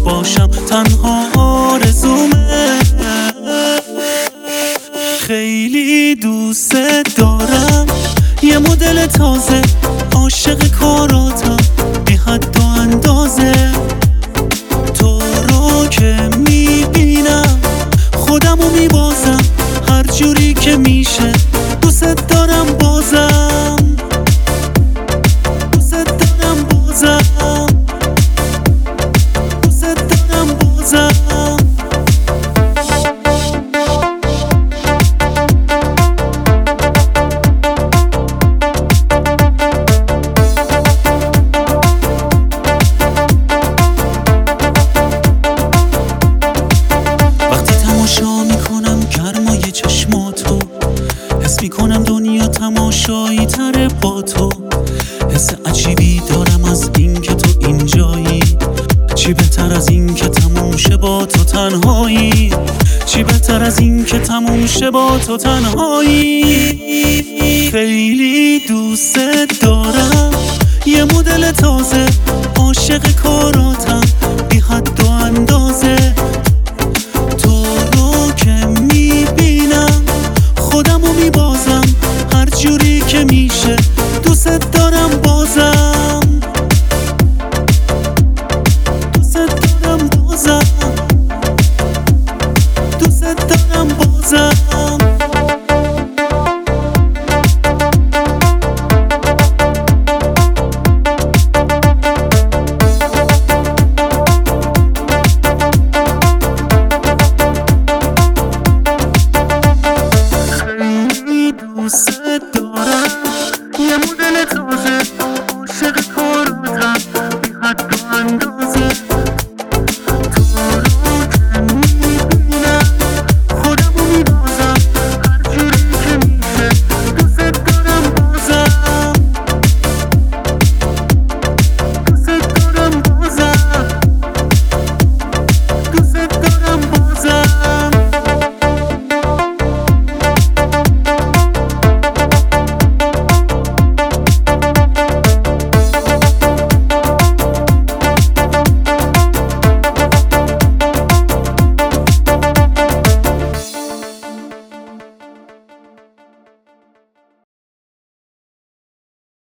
باشم تنها آرزومه. خیلی دوست دارم، یه مدل تازه، عاشق کاراتم بی حد و اندازه. تو رو که میبینم خودمو میبازم، هر جوری که میشه دوست دارم بازم، دوست دارم بازم، دوست دارم بازم. وقتی تماشا میکنم گرمای چشماتو، حس میکنم دنیا تماشایی تره با تو. حس عجیبی دارم از این که تو اینجایی، چی بهتر از این که تموم شه با تو تنهایی، چی بهتر از این که تموم شه با تو تنهایی. خیلی دوست دارم، یه مدل تازه، عاشق کاراتم